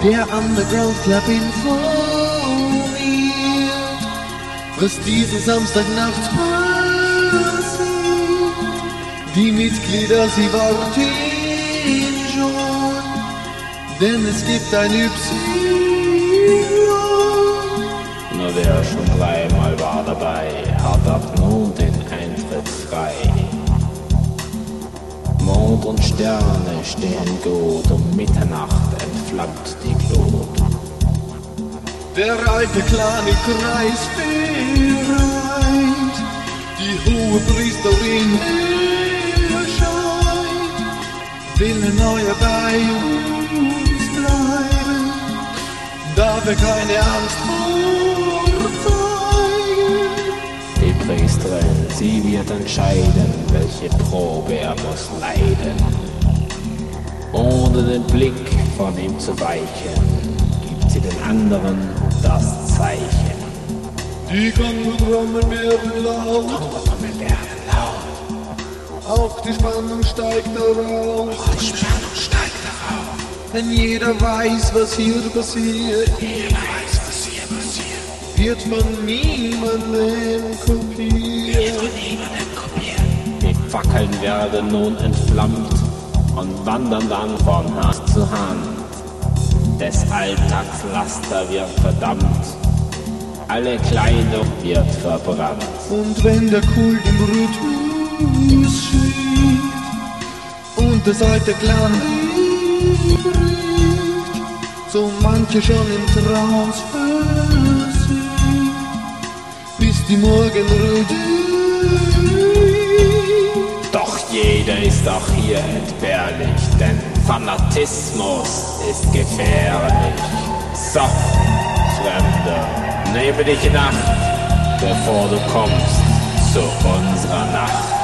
der Underground Club informiert, was diesen Samstagnacht passiert. Die Mitglieder, sie warten schon, denn es gibt ein Y. Nur wer schon dreimal war dabei, hat ab nun den Eintritt frei. Mond und Sterne stehen gut, um Mitternacht entflammt die Glut. Der alte kleine Kreis bereit, die hohe Priesterin erscheint, will ein neuer bei uns bleiben, darf er keine Angst vorzeigen. Die Priesterin, sie wird entscheiden, welche Probe er muss leiden. Ohne den Blick von ihm zu weichen, gibt sie den anderen das Zeichen. Die Gongtrommeln werden laut, auch die Spannung steigt darauf. Denn jeder weiß, was hier passiert. Wird von niemandem kopiert. Die Fackeln werden nun entflammt und wandern dann von Hand zu Hand. Des Alltags Laster wird verdammt, alle Kleidung wird verbrannt. Und wenn der Kult im Rhythmus schwingt und das alte Clan bricht, so manche schon im Trance versinkt, bis die Morgenruhe dringt. Doch jeder ist auch hier entbehrlich, denn Fanatismus ist gefährlich. So, Fremder, nehme dich in Acht, bevor du kommst zu unserer Nacht.